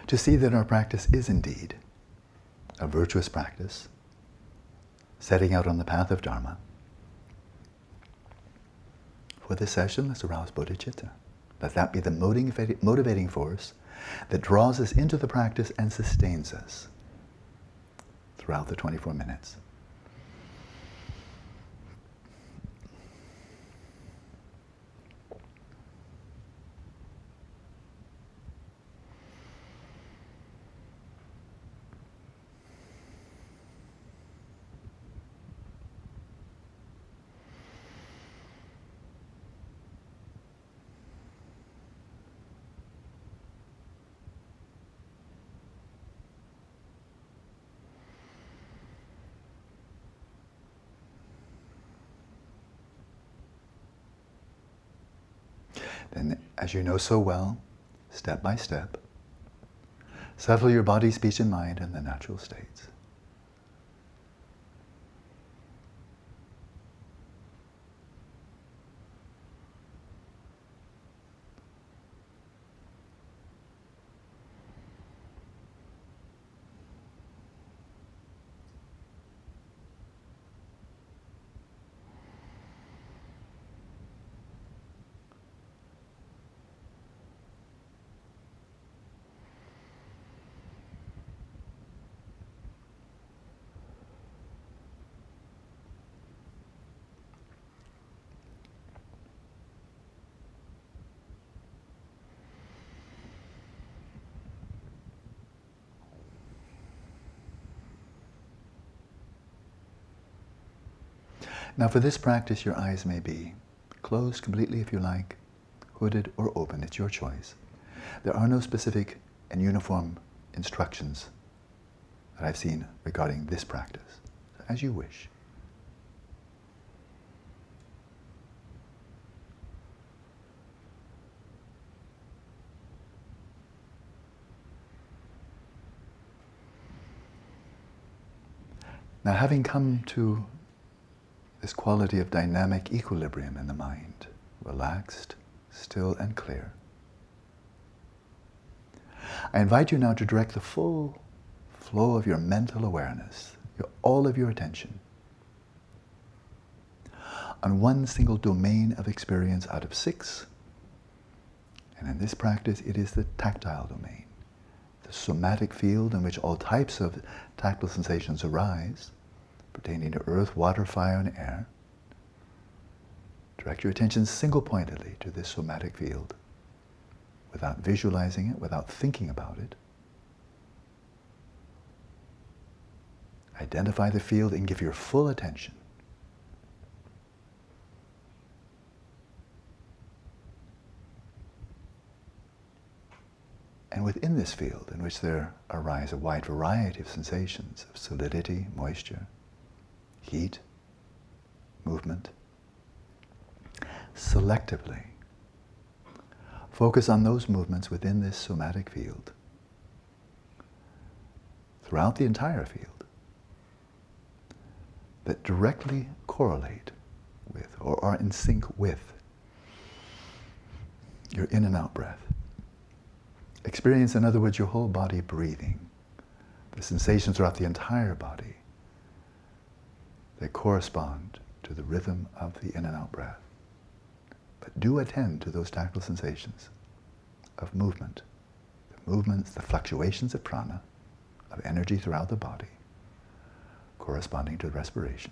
to see that our practice is indeed a virtuous practice, setting out on the path of Dharma. For this session, let's arouse bodhicitta. Let that be the motivating force that draws us into the practice and sustains us throughout the 24 minutes. Then, as you know so well, step by step, settle your body, speech, and mind in the natural states. Now for this practice, your eyes may be closed completely if you like, hooded or open, it's your choice. There are no specific and uniform instructions that I've seen regarding this practice, as you wish. Now, having come to this quality of dynamic equilibrium in the mind, relaxed, still, and clear, I invite you now to direct the full flow of your mental awareness, all of your attention, on one single domain of experience out of 6. And in this practice, it is the tactile domain, the somatic field in which all types of tactile sensations arise, pertaining to earth, water, fire, and air. Direct your attention single-pointedly to this somatic field, without visualizing it, without thinking about it. Identify the field and give your full attention. And within this field, in which there arise a wide variety of sensations of solidity, moisture, heat, movement, selectively focus on those movements within this somatic field, throughout the entire field, that directly correlate with or are in sync with your in and out breath. Experience, in other words, your whole body breathing, the sensations throughout the entire body that correspond to the rhythm of the in and out breath. But do attend to those tactile sensations of movement, the movements, the fluctuations of prana, of energy throughout the body, corresponding to respiration.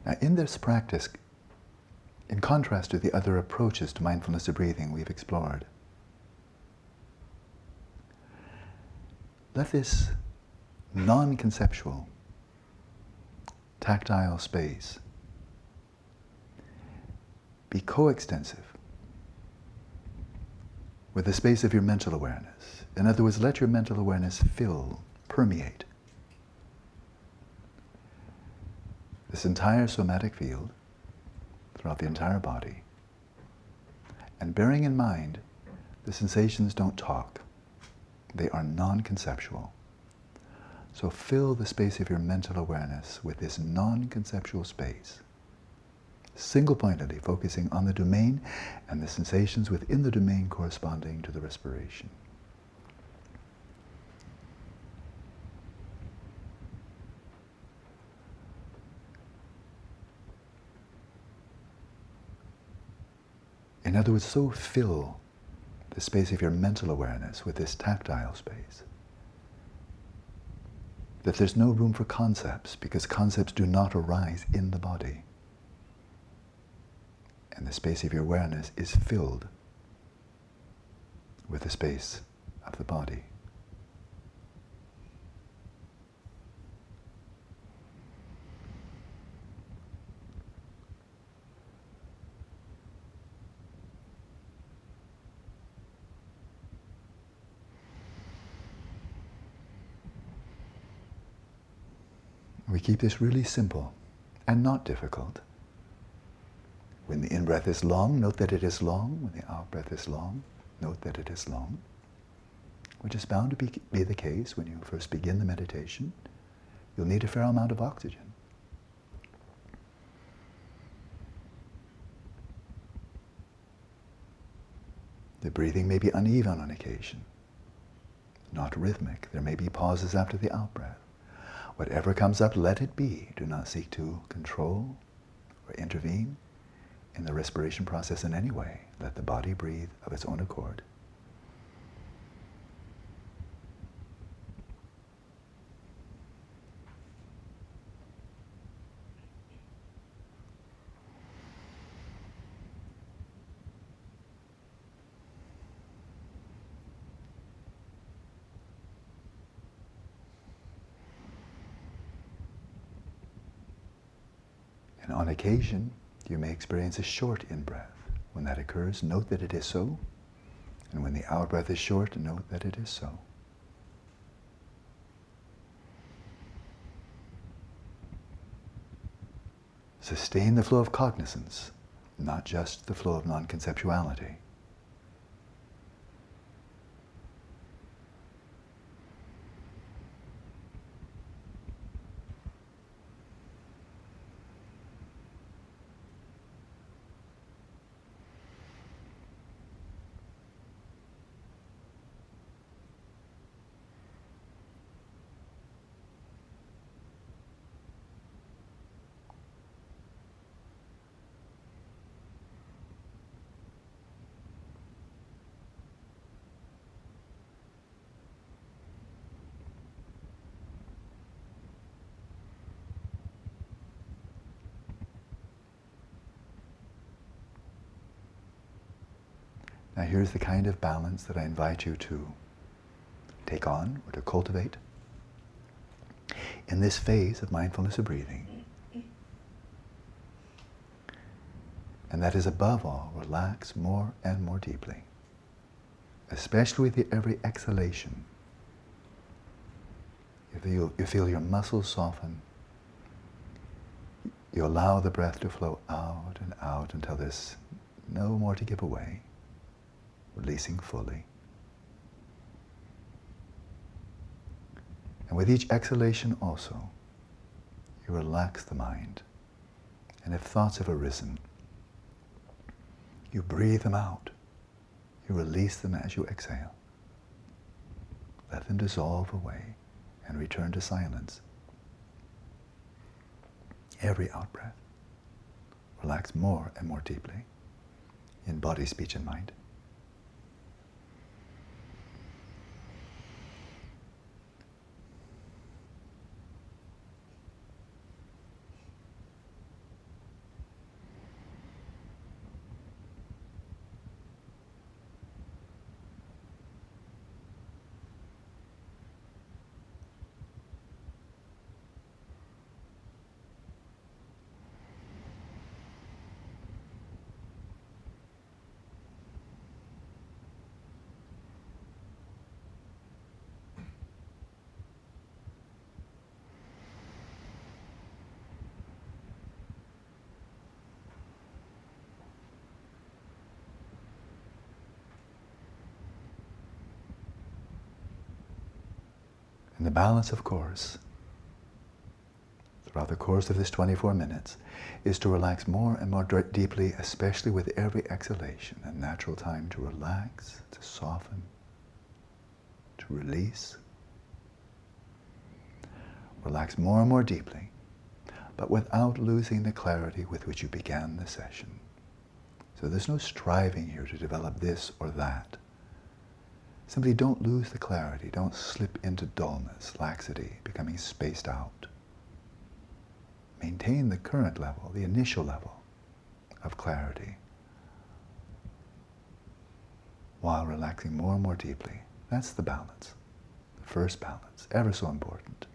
Now, in this practice, in contrast to the other approaches to mindfulness of breathing we've explored, let this non-conceptual, tactile space be coextensive with the space of your mental awareness. In other words, let your mental awareness fill, permeate this entire somatic field throughout the entire body. And bearing in mind, the sensations don't talk. They are non-conceptual. So fill the space of your mental awareness with this non-conceptual space, single-pointedly focusing on the domain and the sensations within the domain corresponding to the respiration. In other words, so fill the space of your mental awareness with this tactile space that there's no room for concepts, because concepts do not arise in the body. And the space of your awareness is filled with the space of the body. We keep this really simple and not difficult. When the in-breath is long, note that it is long. When the out-breath is long, note that it is long. Which is bound to be the case when you first begin the meditation. You'll need a fair amount of oxygen. The breathing may be uneven on occasion, not rhythmic. There may be pauses after the out-breath. Whatever comes up, let it be. Do not seek to control or intervene in the respiration process in any way. Let the body breathe of its own accord. And on occasion, you may experience a short in-breath. When that occurs, note that it is so. And when the out-breath is short, note that it is so. Sustain the flow of cognizance, not just the flow of non-conceptuality. Now here's the kind of balance that I invite you to take on or to cultivate in this phase of mindfulness of breathing. And that is, above all, relax more and more deeply, especially with every exhalation. You feel your muscles soften. You allow the breath to flow out and out until there's no more to give away. Releasing fully. And with each exhalation also, you relax the mind. And if thoughts have arisen, you breathe them out. You release them as you exhale. Let them dissolve away and return to silence. Every out-breath, relax more and more deeply in body, speech, and mind. And the balance, of course, throughout the course of this 24 minutes, is to relax more and more deeply, especially with every exhalation, a natural time to relax, to soften, to release. Relax more and more deeply, but without losing the clarity with which you began the session. So there's no striving here to develop this or that. Simply don't lose the clarity. Don't slip into dullness, laxity, becoming spaced out. Maintain the current level, the initial level of clarity, while relaxing more and more deeply. That's the balance, the first balance, ever so important.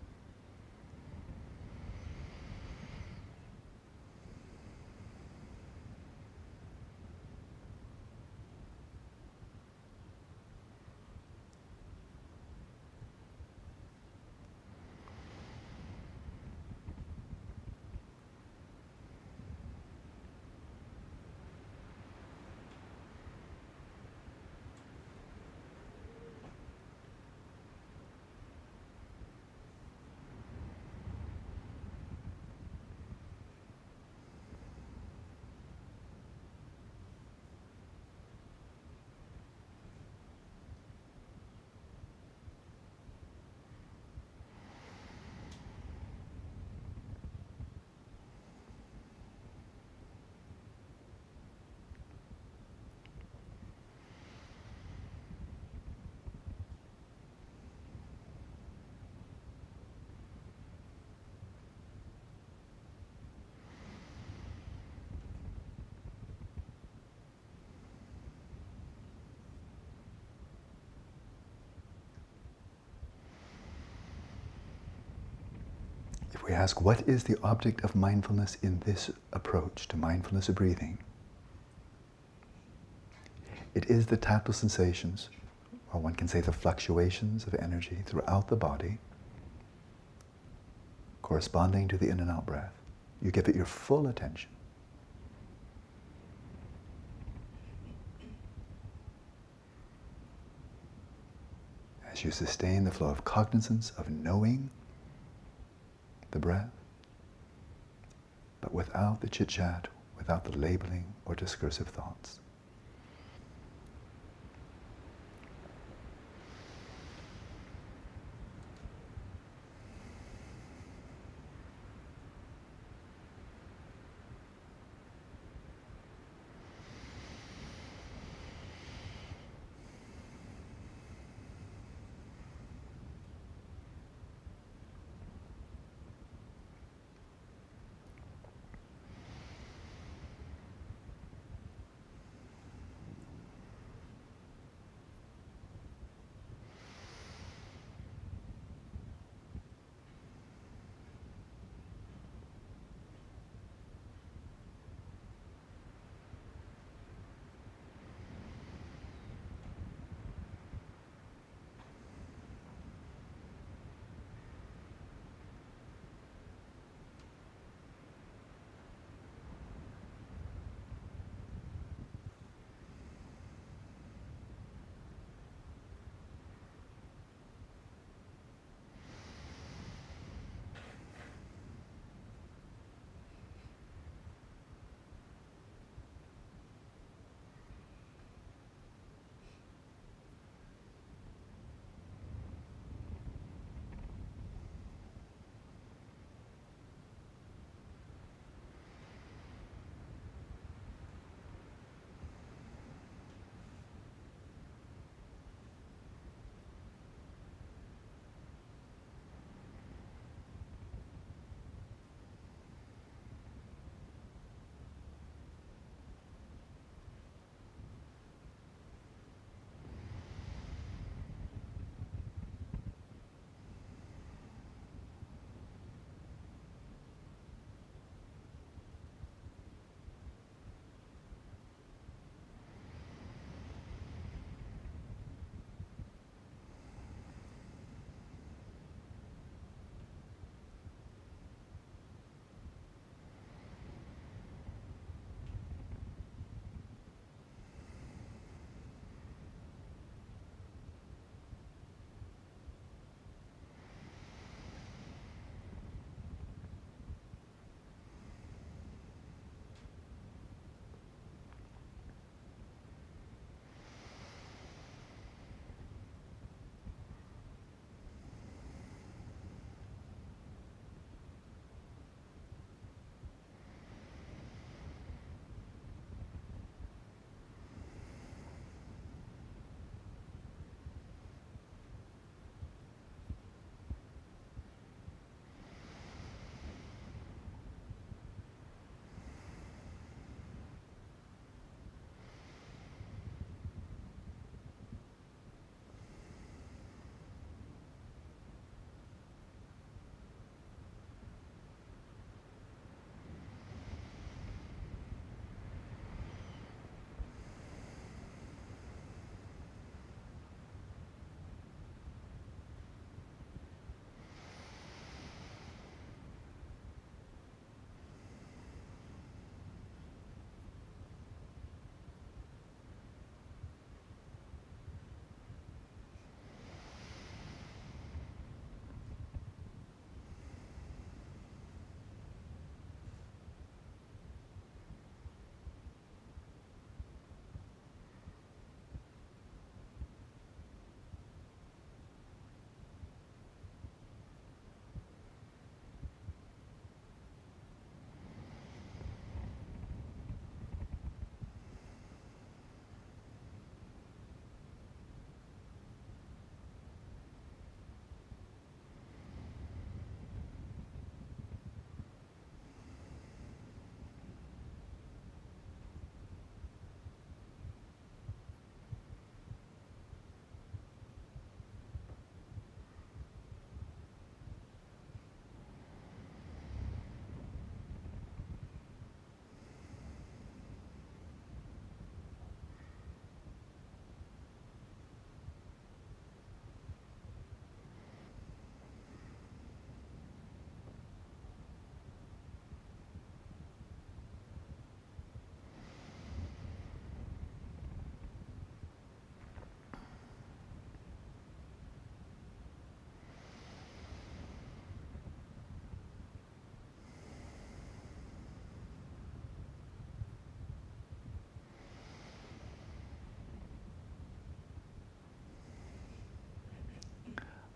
If we ask, what is the object of mindfulness in this approach to mindfulness of breathing? It is the tactile sensations, or one can say the fluctuations of energy throughout the body, corresponding to the in and out breath. You give it your full attention. As you sustain the flow of cognizance, of knowing the breath, but without the chit-chat, without the labeling or discursive thoughts.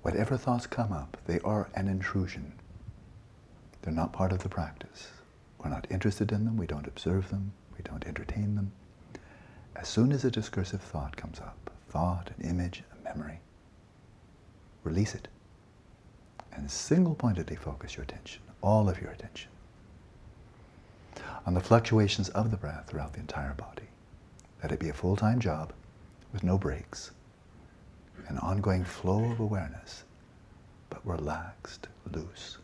Whatever thoughts come up, they are an intrusion. They're not part of the practice. We're not interested in them, we don't observe them, we don't entertain them. As soon as a discursive thought comes up, thought, an image, a memory, release it and single-pointedly focus your attention, all of your attention, on the fluctuations of the breath throughout the entire body. Let it be a full-time job with no breaks, an ongoing flow of awareness, but relaxed, loose.